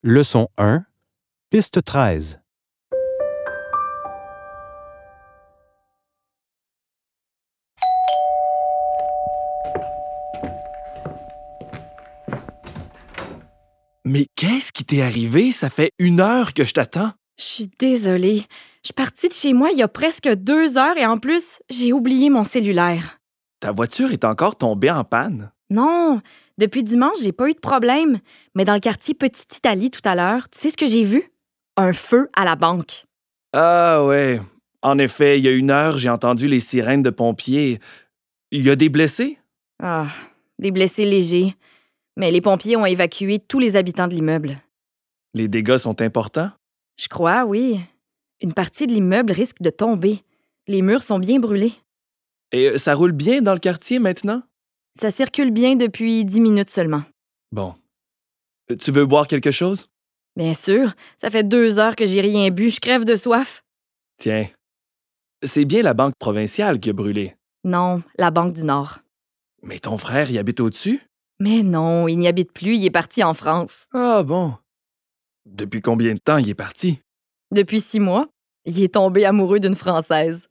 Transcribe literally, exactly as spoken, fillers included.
Leçon un, piste treize. Mais qu'est-ce qui t'est arrivé? Ça fait une heure que je t'attends. Je suis désolée. Je suis partie de chez moi il y a presque deux heures et en plus, j'ai oublié mon cellulaire. Ta voiture est encore tombée en panne? Non, depuis dimanche, j'ai pas eu de problème. Mais dans le quartier Petite Italie tout à l'heure, tu sais ce que j'ai vu? Un feu à la banque. Ah ouais. En effet, il y a une heure, j'ai entendu les sirènes de pompiers. Il y a des blessés? Ah, des blessés légers. Mais les pompiers ont évacué tous les habitants de l'immeuble. Les dégâts sont importants? Je crois, oui. Une partie de l'immeuble risque de tomber. Les murs sont bien brûlés. Et ça roule bien dans le quartier maintenant? Ça circule bien depuis dix minutes seulement. Bon. Tu veux boire quelque chose? Bien sûr, ça fait deux heures que j'ai rien bu, je crève de soif. Tiens. C'est bien la banque provinciale qui a brûlé. Non, la Banque du Nord. Mais ton frère y habite au-dessus? Mais non, il n'y habite plus, il est parti en France. Ah bon. Depuis combien de temps il est parti? Depuis six mois, il est tombé amoureux d'une Française.